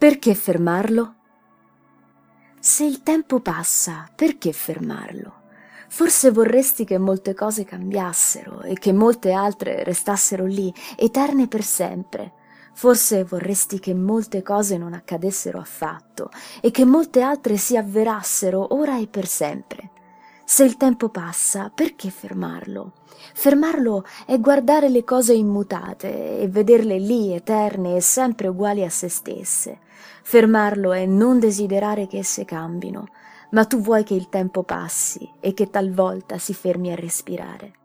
Perché fermarlo? Se il tempo passa, perché fermarlo? Forse vorresti che molte cose cambiassero e che molte altre restassero lì, eterne per sempre. Forse vorresti che molte cose non accadessero affatto e che molte altre si avverassero ora e per sempre. Se il tempo passa, perché fermarlo? Fermarlo è guardare le cose immutate e vederle lì, eterne e sempre uguali a se stesse. Fermarlo è non desiderare che esse cambino, ma tu vuoi che il tempo passi e che talvolta si fermi a respirare.